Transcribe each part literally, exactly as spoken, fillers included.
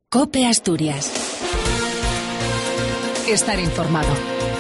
COPE Asturias. Estar informado.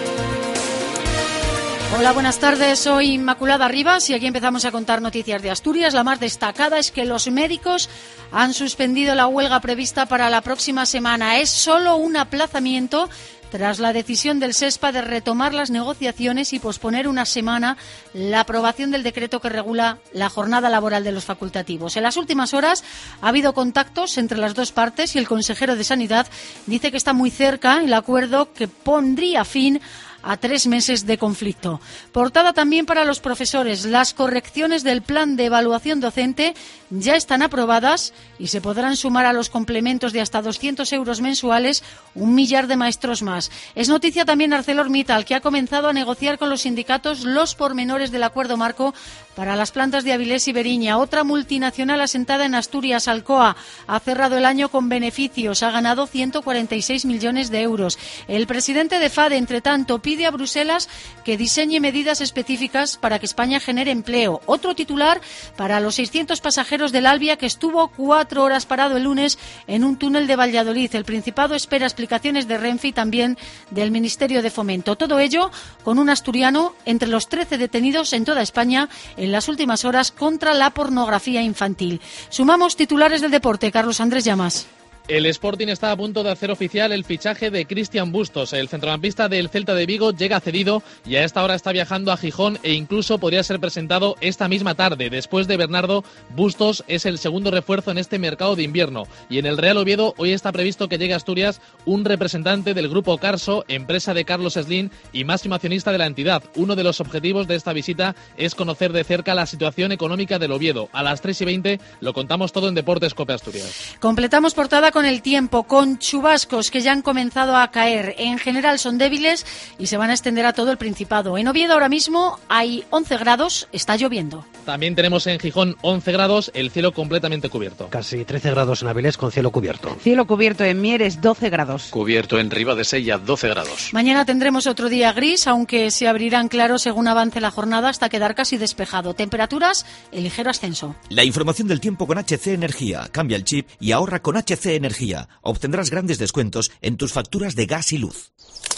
Hola, buenas tardes. Soy Inmaculada Rivas y aquí empezamos a contar noticias de Asturias. La más destacada es que los médicos han suspendido la huelga prevista para la próxima semana. Es solo un aplazamiento tras la decisión del SESPA de retomar las negociaciones y posponer una semana la aprobación del decreto que regula la jornada laboral de los facultativos. En las últimas horas ha habido contactos entre las dos partes y el consejero de Sanidad dice que está muy cerca el acuerdo que pondría fin a tres meses de conflicto. Portada también para los profesores. Las correcciones del plan de evaluación docente ya están aprobadas y se podrán sumar a los complementos de hasta doscientos euros mensuales un millar de maestros más. Es noticia también ArcelorMittal, que ha comenzado a negociar con los sindicatos los pormenores del acuerdo marco para las plantas de Avilés y Beriña. Otra multinacional asentada en Asturias, Alcoa, ha cerrado el año con beneficios. Ha ganado ciento cuarenta y seis millones de euros. El presidente de FADE, entre tanto, pide a Bruselas que diseñe medidas específicas para que España genere empleo. Otro titular para los seiscientos pasajeros del Albia, que estuvo cuatro horas parado el lunes en un túnel de Valladolid. El Principado espera explicaciones de Renfe y también del Ministerio de Fomento. Todo ello con un asturiano entre los trece detenidos en toda España en las últimas horas contra la pornografía infantil. Sumamos titulares del deporte. Carlos Andrés Llamas. El Sporting está a punto de hacer oficial el fichaje de Cristian Bustos. El centrocampista del Celta de Vigo llega cedido y a esta hora está viajando a Gijón e incluso podría ser presentado esta misma tarde. Después de Bernardo, Bustos es el segundo refuerzo en este mercado de invierno. Y en el Real Oviedo hoy está previsto que llegue a Asturias un representante del Grupo Carso, empresa de Carlos Slim y máximo accionista de la entidad. Uno de los objetivos de esta visita es conocer de cerca la situación económica del Oviedo. A las tres y veinte lo contamos todo en Deportes COPE Asturias. Completamos portada con el tiempo, con chubascos que ya han comenzado a caer. En general son débiles y se van a extender a todo el Principado. En Oviedo ahora mismo hay once grados, está lloviendo. También tenemos en Gijón once grados, el cielo completamente cubierto. Casi trece grados en Avilés con cielo cubierto. Cielo cubierto en Mieres, doce grados. Cubierto en Ribadesella, doce grados. Mañana tendremos otro día gris, aunque se abrirán claros según avance la jornada hasta quedar casi despejado. Temperaturas en ligero ascenso. La información del tiempo con H C Energía. Cambia el chip y ahorra con H C Energía. Obtendrás grandes descuentos en tus facturas de gas y luz.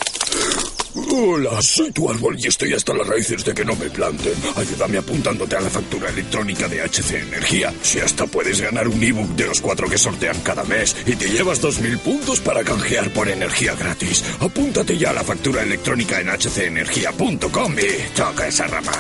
Hola, soy tu árbol y estoy hasta las raíces de que no me planten. Ayúdame apuntándote a la factura electrónica de H C Energía. Si hasta puedes ganar un ebook de los cuatro que sortean cada mes y te llevas dos mil puntos para canjear por energía gratis. Apúntate ya a la factura electrónica en h c energía punto com y toca esa rama.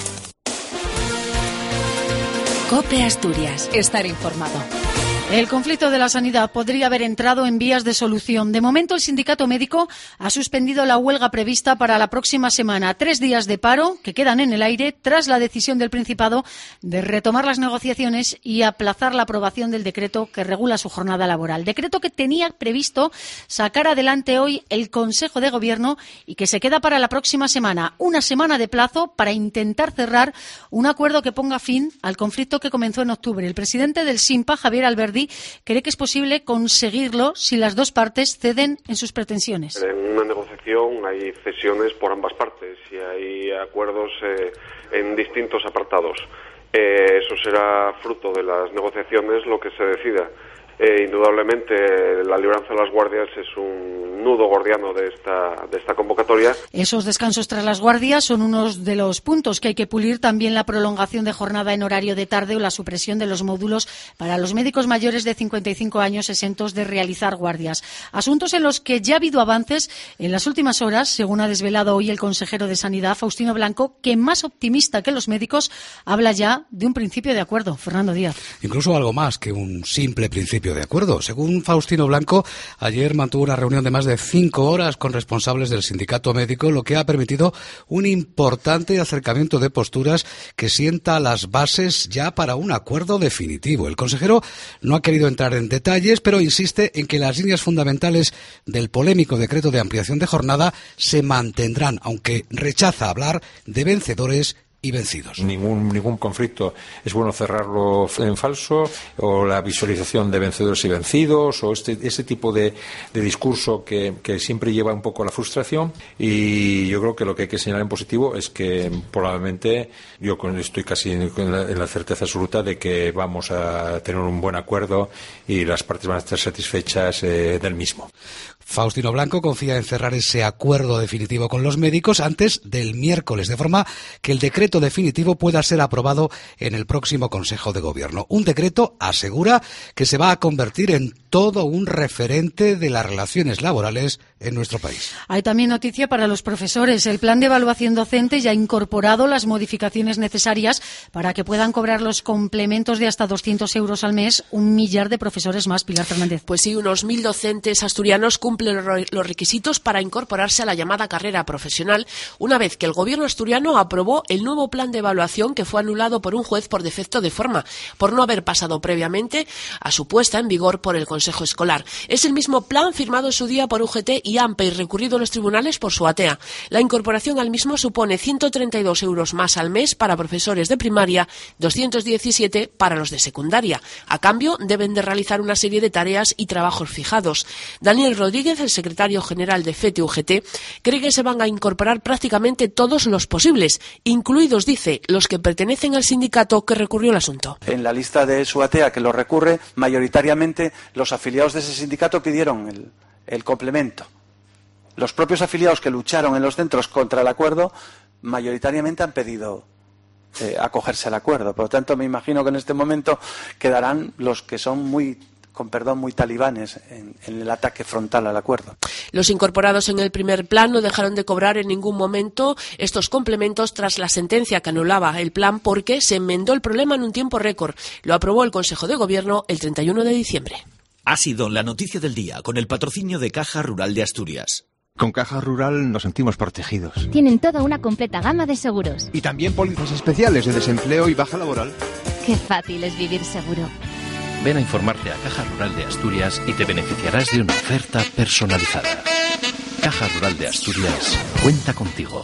COPE Asturias. Estar informado. El conflicto de la sanidad podría haber entrado en vías de solución. De momento, el sindicato médico ha suspendido la huelga prevista para la próxima semana. Tres días de paro que quedan en el aire tras la decisión del Principado de retomar las negociaciones y aplazar la aprobación del decreto que regula su jornada laboral. Decreto que tenía previsto sacar adelante hoy el Consejo de Gobierno y que se queda para la próxima semana. Una semana de plazo para intentar cerrar un acuerdo que ponga fin al conflicto que comenzó en octubre. El presidente del SINPA, Javier Alberdi, cree que es posible conseguirlo si las dos partes ceden en sus pretensiones. En una negociación hay cesiones por ambas partes y hay acuerdos eh, en distintos apartados. Eh, eso será fruto de las negociaciones lo que se decida. Eh, indudablemente la libranza de las guardias es un nudo gordiano de esta, de esta convocatoria. Esos descansos tras las guardias son unos de los puntos que hay que pulir, también la prolongación de jornada en horario de tarde o la supresión de los módulos para los médicos mayores de cincuenta y cinco años exentos de realizar guardias. Asuntos en los que ya ha habido avances en las últimas horas, según ha desvelado hoy el consejero de Sanidad, Faustino Blanco, que más optimista que los médicos habla ya de un principio de acuerdo. Fernando Díaz. Incluso algo más que un simple principio de acuerdo. Según Faustino Blanco, ayer mantuvo una reunión de más de cinco horas con responsables del sindicato médico, lo que ha permitido un importante acercamiento de posturas que sienta las bases ya para un acuerdo definitivo. El consejero no ha querido entrar en detalles, pero insiste en que las líneas fundamentales del polémico decreto de ampliación de jornada se mantendrán, aunque rechaza hablar de vencedores y vencidos. Ningún, ningún conflicto es bueno cerrarlo en falso, o la visualización de vencedores y vencidos, o este, ese tipo de, de discurso que, que siempre lleva un poco a la frustración. Y yo creo que lo que hay que señalar en positivo es que probablemente, yo estoy casi en la, en la certeza absoluta de que vamos a tener un buen acuerdo y las partes van a estar satisfechas eh, del mismo. Faustino Blanco confía en cerrar ese acuerdo definitivo con los médicos antes del miércoles, de forma que el decreto definitivo pueda ser aprobado en el próximo Consejo de Gobierno. Un decreto, asegura, que se va a convertir en todo un referente de las relaciones laborales en nuestro país. Hay también noticia para los profesores. El plan de evaluación docente ya ha incorporado las modificaciones necesarias para que puedan cobrar los complementos de hasta doscientos euros al mes un millar de profesores más. Pilar Fernández. Pues sí, unos mil docentes asturianos cumplen los requisitos para incorporarse a la llamada carrera profesional una vez que el gobierno asturiano aprobó el nuevo plan de evaluación que fue anulado por un juez por defecto de forma, por no haber pasado previamente a su puesta en vigor por el Consejo Escolar. Es el mismo plan firmado en su día por U G T y AMPE y recurrido a los tribunales por su A T E A. La incorporación al mismo supone ciento treinta y dos euros más al mes para profesores de primaria, doscientos diecisiete para los de secundaria. A cambio, deben de realizar una serie de tareas y trabajos fijados. Daniel Rodríguez, el secretario general de F E T U G T, cree que se van a incorporar prácticamente todos los posibles, incluidos, dice, los que pertenecen al sindicato que recurrió el asunto. En la lista de su A T E A que lo recurre, mayoritariamente los afiliados de ese sindicato pidieron el, el complemento. Los propios afiliados que lucharon en los centros contra el acuerdo, mayoritariamente han pedido eh, acogerse al acuerdo. Por lo tanto, me imagino que en este momento quedarán los que son muy, con perdón, muy talibanes en, en el ataque frontal al acuerdo. Los incorporados en el primer plan no dejaron de cobrar en ningún momento estos complementos tras la sentencia que anulaba el plan porque se enmendó el problema en un tiempo récord. Lo aprobó el Consejo de Gobierno el treinta y uno de diciembre. Ha sido la noticia del día con el patrocinio de Caja Rural de Asturias. Con Caja Rural nos sentimos protegidos. Tienen toda una completa gama de seguros. Y también pólizas especiales de desempleo y baja laboral. Qué fácil es vivir seguro. Ven a informarte a Caja Rural de Asturias y te beneficiarás de una oferta personalizada. Caja Rural de Asturias cuenta contigo.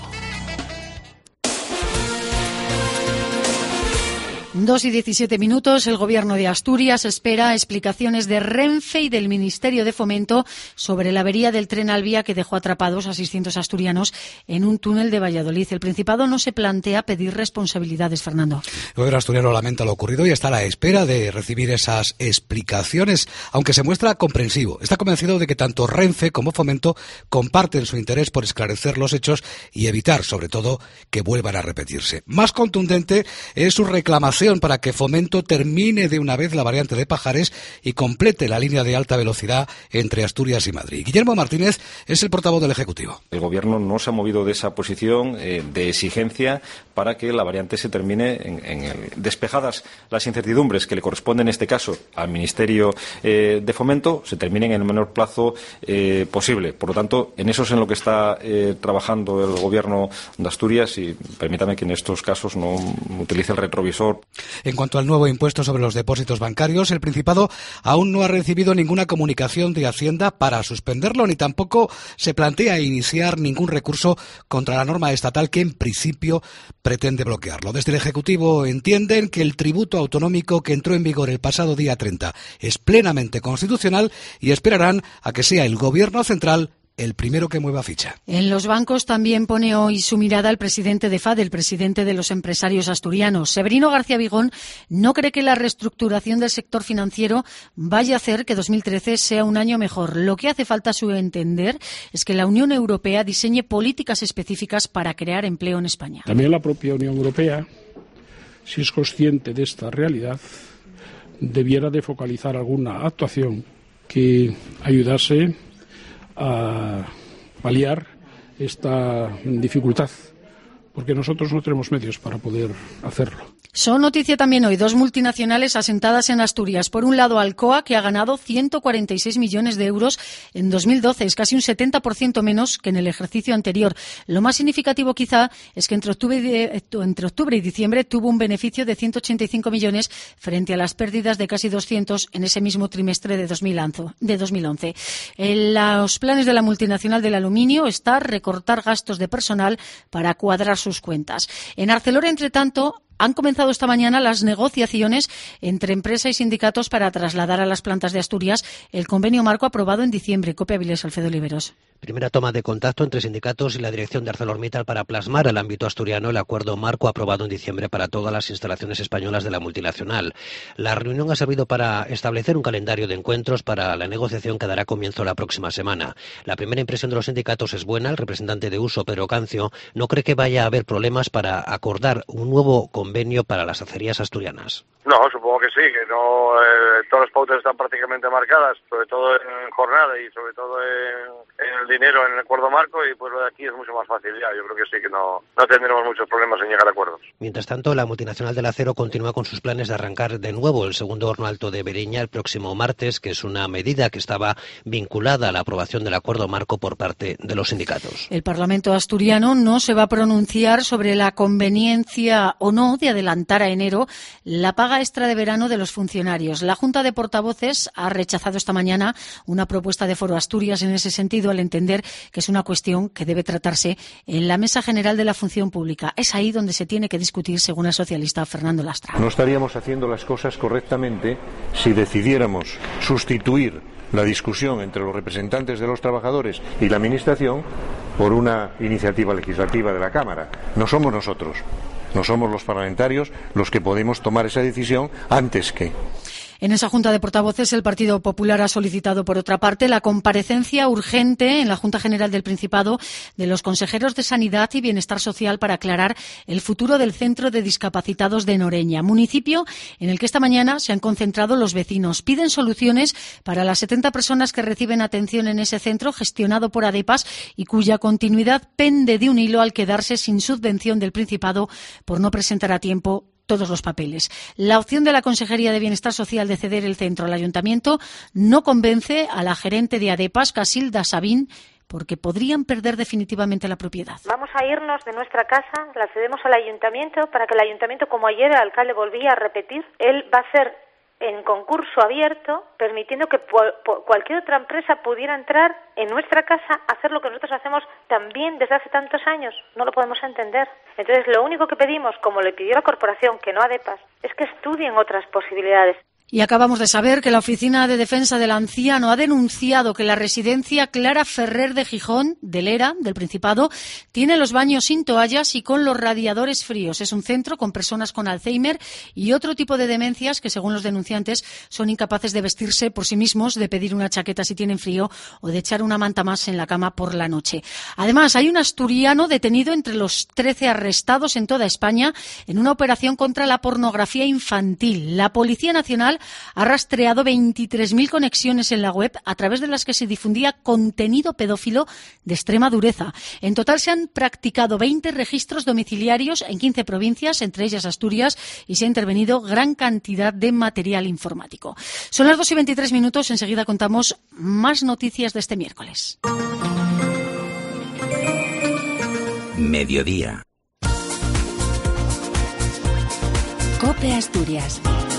Dos y diecisiete minutos. El Gobierno de Asturias espera explicaciones de Renfe y del Ministerio de Fomento sobre la avería del tren Alvia que dejó atrapados a seiscientos asturianos en un túnel de Valladolid. El Principado no se plantea pedir responsabilidades, Fernando. El Gobierno asturiano lamenta lo ocurrido y está a la espera de recibir esas explicaciones, aunque se muestra comprensivo. Está convencido de que tanto Renfe como Fomento comparten su interés por esclarecer los hechos y evitar, sobre todo, que vuelvan a repetirse. Más contundente es su reclamación para que Fomento termine de una vez la variante de Pajares y complete la línea de alta velocidad entre Asturias y Madrid. Guillermo Martínez es el portavoz del Ejecutivo. El Gobierno no se ha movido de esa posición eh, de exigencia para que la variante se termine en, en el, despejadas las incertidumbres que le corresponden en este caso al Ministerio eh, de Fomento, se terminen en el menor plazo eh, posible. Por lo tanto, en eso es en lo que está eh, trabajando el Gobierno de Asturias y permítame que en estos casos no utilice el retrovisor. En cuanto al nuevo impuesto sobre los depósitos bancarios, el Principado aún no ha recibido ninguna comunicación de Hacienda para suspenderlo, ni tampoco se plantea iniciar ningún recurso contra la norma estatal que en principio pretende bloquearlo. Desde el Ejecutivo entienden que el tributo autonómico que entró en vigor el pasado día treinta es plenamente constitucional y esperarán a que sea el Gobierno central el primero que mueva ficha. En los bancos también pone hoy su mirada el presidente de F A D, el presidente de los empresarios asturianos. Severino García Vigón no cree que la reestructuración del sector financiero vaya a hacer que dos mil trece sea un año mejor. Lo que hace falta, a su entender, es que la Unión Europea diseñe políticas específicas para crear empleo en España. También la propia Unión Europea, si es consciente de esta realidad, debiera de focalizar alguna actuación que ayudase a paliar esta dificultad, porque nosotros no tenemos medios para poder hacerlo. Son noticia también hoy dos multinacionales asentadas en Asturias. Por un lado, Alcoa, que ha ganado ciento cuarenta y seis millones de euros en dos mil doce. Es casi un setenta por ciento menos que en el ejercicio anterior. Lo más significativo quizá es que entre octubre, y, entre octubre y diciembre tuvo un beneficio de ciento ochenta y cinco millones frente a las pérdidas de casi doscientos en ese mismo trimestre de dos mil once. En los planes de la multinacional del aluminio está recortar gastos de personal para cuadrar sus cuentas. En Arcelor, entre tanto, han comenzado esta mañana las negociaciones entre empresa y sindicatos para trasladar a las plantas de Asturias el convenio marco aprobado en diciembre. Copia Avilés, Alfredo Oliveros. Primera toma de contacto entre sindicatos y la dirección de ArcelorMittal para plasmar al ámbito asturiano el acuerdo marco aprobado en diciembre para todas las instalaciones españolas de la multinacional. La reunión ha servido para establecer un calendario de encuentros para la negociación que dará comienzo la próxima semana. La primera impresión de los sindicatos es buena. El representante de Uso, Pedro Cancio, no cree que vaya a haber problemas para acordar un nuevo convenio para las acerías asturianas. No, supongo que sí, que no eh, todas las pautas están prácticamente marcadas, sobre todo en jornada y sobre todo en, en el dinero, en el acuerdo marco, y pues lo de aquí es mucho más fácil ya. Yo creo que sí, que no, no tendremos muchos problemas en llegar a acuerdos. Mientras tanto, la multinacional del acero continúa con sus planes de arrancar de nuevo el segundo horno alto de Bereña el próximo martes, que es una medida que estaba vinculada a la aprobación del acuerdo marco por parte de los sindicatos. El Parlamento asturiano no se va a pronunciar sobre la conveniencia o no de adelantar a enero la paga extra de verano de los funcionarios. La Junta de Portavoces ha rechazado esta mañana una propuesta de Foro Asturias en ese sentido, al entender que es una cuestión que debe tratarse en la Mesa General de la Función Pública. Es ahí donde se tiene que discutir, según el socialista Fernando Lastra. No estaríamos haciendo las cosas correctamente si decidiéramos sustituir la discusión entre los representantes de los trabajadores y la Administración por una iniciativa legislativa de la Cámara. No somos nosotros. No somos los parlamentarios los que podemos tomar esa decisión antes que. En esa Junta de Portavoces, el Partido Popular ha solicitado, por otra parte, la comparecencia urgente en la Junta General del Principado de los consejeros de Sanidad y Bienestar Social para aclarar el futuro del Centro de Discapacitados de Noreña, municipio en el que esta mañana se han concentrado los vecinos. Piden soluciones para las setenta personas que reciben atención en ese centro gestionado por ADEPAS y cuya continuidad pende de un hilo al quedarse sin subvención del Principado por no presentar a tiempo todos los papeles. La opción de la Consejería de Bienestar Social de ceder el centro al Ayuntamiento no convence a la gerente de ADEPAS, Casilda Sabín, porque podrían perder definitivamente la propiedad. Vamos a irnos de nuestra casa, la cedemos al Ayuntamiento para que el Ayuntamiento, como ayer el alcalde volvía a repetir, él va a hacer en concurso abierto, permitiendo que cualquier otra empresa pudiera entrar en nuestra casa a hacer lo que nosotros hacemos también desde hace tantos años. No lo podemos entender. Entonces, lo único que pedimos, como le pidió la corporación, que no ADEPAS, es que estudien otras posibilidades. Y acabamos de saber que la Oficina de Defensa del Anciano ha denunciado que la residencia Clara Ferrer de Gijón, del ERA, del Principado, tiene los baños sin toallas y con los radiadores fríos. Es un centro con personas con Alzheimer y otro tipo de demencias que, según los denunciantes, son incapaces de vestirse por sí mismos, de pedir una chaqueta si tienen frío o de echar una manta más en la cama por la noche. Además, hay un asturiano detenido entre los trece arrestados en toda España en una operación contra la pornografía infantil. La Policía Nacional ha rastreado veintitrés mil conexiones en la web a través de las que se difundía contenido pedófilo de extrema dureza. En total se han practicado veinte registros domiciliarios en quince provincias, entre ellas Asturias, y se ha intervenido gran cantidad de material informático. Son las dos y veintitrés minutos. Enseguida contamos más noticias de este miércoles. Mediodía. COPE Asturias.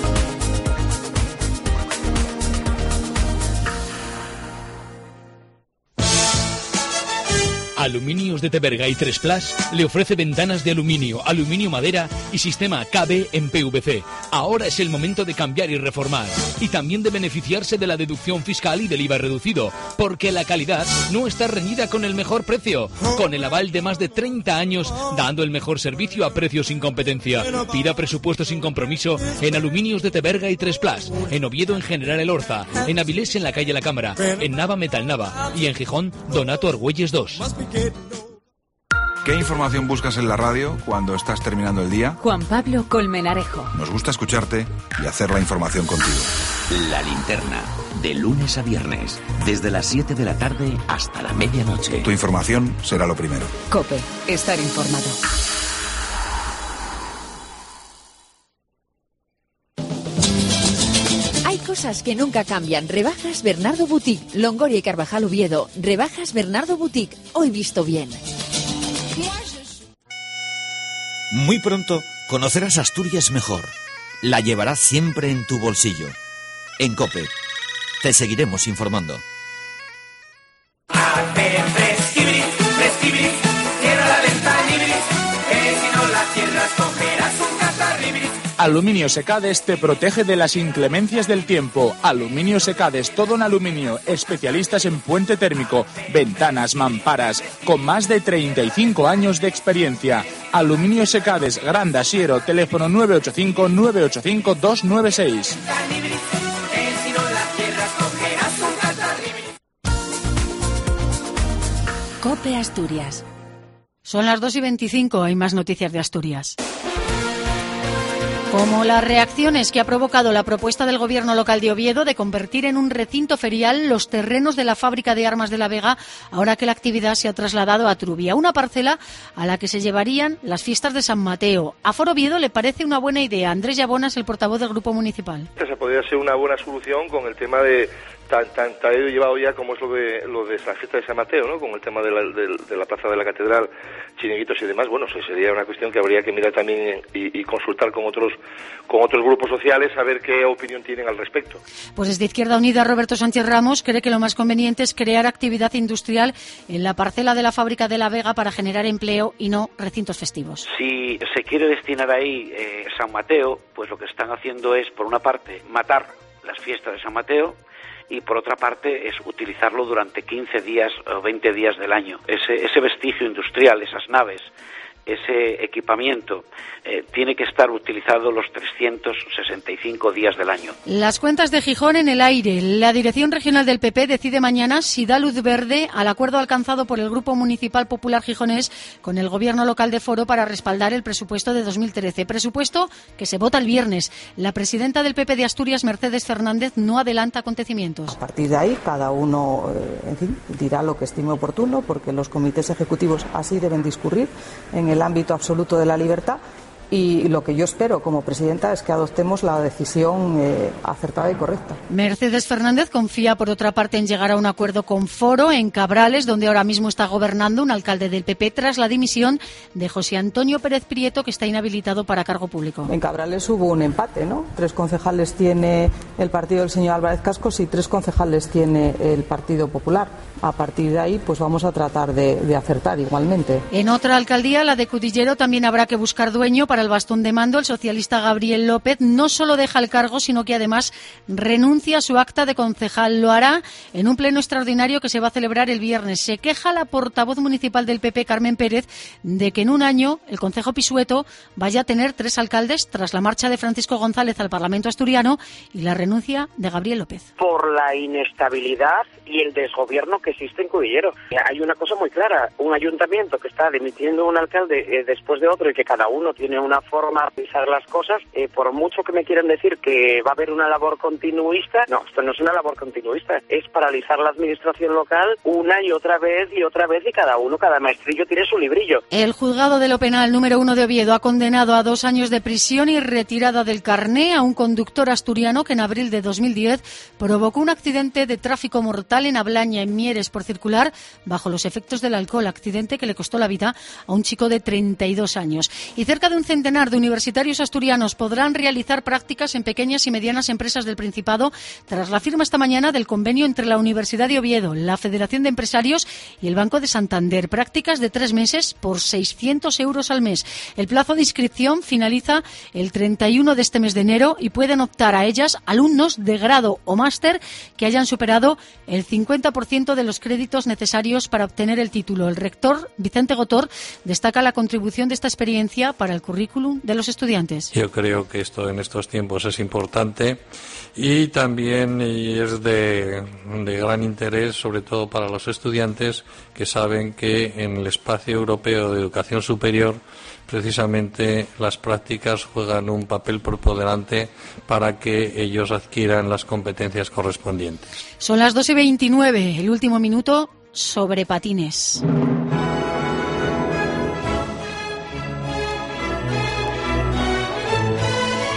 Aluminios de Teberga y tres plus le ofrece ventanas de aluminio, aluminio madera y sistema K B en P V C. Ahora es el momento de cambiar y reformar. Y también de beneficiarse de la deducción fiscal y del I V A reducido, porque la calidad no está reñida con el mejor precio. Con el aval de más de treinta años, dando el mejor servicio a precios sin competencia. Pida presupuesto sin compromiso en Aluminios de Teberga y tres plus. En Oviedo, en General Elorza. En Avilés, en la calle La Cámara. En Nava, Metal Nava. Y en Gijón, Donato Argüelles dos. ¿Qué información buscas en la radio cuando estás terminando el día? Juan Pablo Colmenarejo. Nos gusta escucharte y hacer la información contigo. La Linterna, de lunes a viernes, desde las siete de la tarde hasta la medianoche. Tu información será lo primero. COPE, estar informado. cosas que nunca cambian. Rebajas Bernardo Boutique, Longoria y Carvajal Oviedo. Rebajas Bernardo Boutique, hoy visto bien. Muy pronto conocerás Asturias mejor. La llevarás siempre en tu bolsillo. En COPE, te seguiremos informando. Aluminio Secades te protege de las inclemencias del tiempo. Aluminio Secades, todo en aluminio. Especialistas en puente térmico, ventanas, mamparas, con más de treinta y cinco años de experiencia. Aluminio Secades, Gran Dasiero, teléfono nueve ocho cinco, nueve ocho cinco, dos nueve seis. COPE Asturias. Son las dos y veinticinco, hay más noticias de Asturias. Como las reacciones que ha provocado la propuesta del Gobierno local de Oviedo de convertir en un recinto ferial los terrenos de la fábrica de armas de La Vega, ahora que la actividad se ha trasladado a Trubia, una parcela a la que se llevarían las fiestas de San Mateo. A Foro Oviedo le parece una buena idea. Andrés Llabona es el portavoz del Grupo Municipal. Esa podría ser una buena solución con el tema de tan tan tan llevado ya como es lo de lo de la fiesta de San Mateo, ¿no? Con el tema de la, de, de la plaza de la catedral, chiringuitos y demás. Bueno, sería una cuestión que habría que mirar también y, y consultar con otros con otros grupos sociales a ver qué opinión tienen al respecto. Pues desde Izquierda Unida, Roberto Sánchez Ramos cree que lo más conveniente es crear actividad industrial en la parcela de la fábrica de La Vega para generar empleo y no recintos festivos. Si se quiere destinar ahí eh, San Mateo, pues lo que están haciendo es, por una parte, matar las fiestas de San Mateo, y por otra parte es utilizarlo durante quince días o veinte días del año. Ese, ese vestigio industrial, esas naves, ese equipamiento eh, tiene que estar utilizado los trescientos sesenta y cinco días del año. Las cuentas de Gijón en el aire. La Dirección Regional del P P decide mañana si da luz verde al acuerdo alcanzado por el Grupo Municipal Popular Gijonés con el Gobierno local de Foro para respaldar el presupuesto de dos mil trece. Presupuesto que se vota el viernes. La presidenta del P P de Asturias, Mercedes Fernández, no adelanta acontecimientos. A partir de ahí, cada uno eh, en fin, dirá lo que estime oportuno, porque los comités ejecutivos así deben discurrir en el el ámbito absoluto de la libertad, y lo que yo espero como presidenta es que adoptemos la decisión eh, acertada y correcta. Mercedes Fernández confía, por otra parte, en llegar a un acuerdo con Foro en Cabrales, donde ahora mismo está gobernando un alcalde del P P tras la dimisión de José Antonio Pérez Prieto, que está inhabilitado para cargo público. En Cabrales hubo un empate, ¿no? Tres concejales tiene el partido del señor Álvarez Cascos y tres concejales tiene el Partido Popular. A partir de ahí, pues vamos a tratar de, de acertar igualmente. En otra alcaldía, la de Cudillero, también habrá que buscar dueño para el bastón de mando. El socialista Gabriel López no solo deja el cargo, sino que además renuncia a su acta de concejal. Lo hará en un pleno extraordinario que se va a celebrar el viernes. Se queja la portavoz municipal del P P, Carmen Pérez, de que en un año el concejo Pisueto vaya a tener tres alcaldes tras la marcha de Francisco González al Parlamento asturiano y la renuncia de Gabriel López. Por la inestabilidad y el desgobierno que existe en Cudillero. Hay una cosa muy clara, un ayuntamiento que está dimitiendo un alcalde eh, después de otro y que cada uno tiene una forma de pensar las cosas, eh, por mucho que me quieran decir que va a haber una labor continuista, no, esto no es una labor continuista, es paralizar la administración local una y otra vez y otra vez y cada uno, cada maestrillo tiene su librillo. El juzgado de lo penal número uno de Oviedo ha condenado a dos años de prisión y retirada del carné a un conductor asturiano que en abril de dos mil diez provocó un accidente de tráfico mortal en Ablaña, en Mieres, por circular bajo los efectos del alcohol, accidente que le costó la vida a un chico de treinta y dos años. Y cerca de un centenar de universitarios asturianos podrán realizar prácticas en pequeñas y medianas empresas del Principado tras la firma esta mañana del convenio entre la Universidad de Oviedo, la Federación de Empresarios y el Banco de Santander. Prácticas de tres meses por seiscientos euros al mes. El plazo de inscripción finaliza el treinta y uno de este mes de enero y pueden optar a ellas alumnos de grado o máster que hayan superado el cincuenta por ciento de los créditos necesarios para obtener el título. El rector, Vicente Gotor, destaca la contribución de esta experiencia para el currículum de los estudiantes. Yo creo que esto en estos tiempos es importante y también y es de, de gran interés, sobre todo para los estudiantes que saben que en el espacio europeo de educación superior precisamente las prácticas juegan un papel preponderante para que ellos adquieran las competencias correspondientes. Son las dos y veintinueve, el último minuto sobre patines.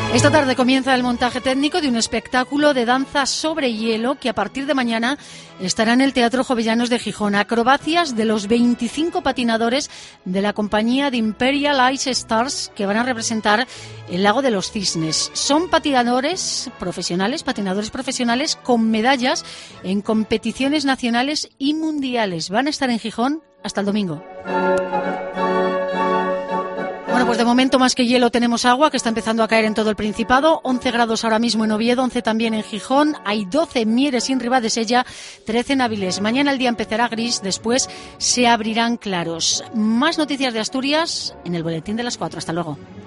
Esta tarde comienza el montaje técnico de un espectáculo de danza sobre hielo que a partir de mañana estará en el Teatro Jovellanos de Gijón. Acrobacias de los veinticinco patinadores de la compañía de Imperial Ice Stars que van a representar el Lago de los Cisnes. Son patinadores profesionales, patinadores profesionales con medallas en competiciones nacionales y mundiales. Van a estar en Gijón hasta el domingo. Bueno, pues de momento más que hielo tenemos agua que está empezando a caer en todo el Principado. once grados ahora mismo en Oviedo, once también en Gijón. Hay doce en Mieres y en Ribadesella, trece en Áviles. Mañana el día empezará gris, después se abrirán claros. Más noticias de Asturias en el boletín de las cuatro. Hasta luego.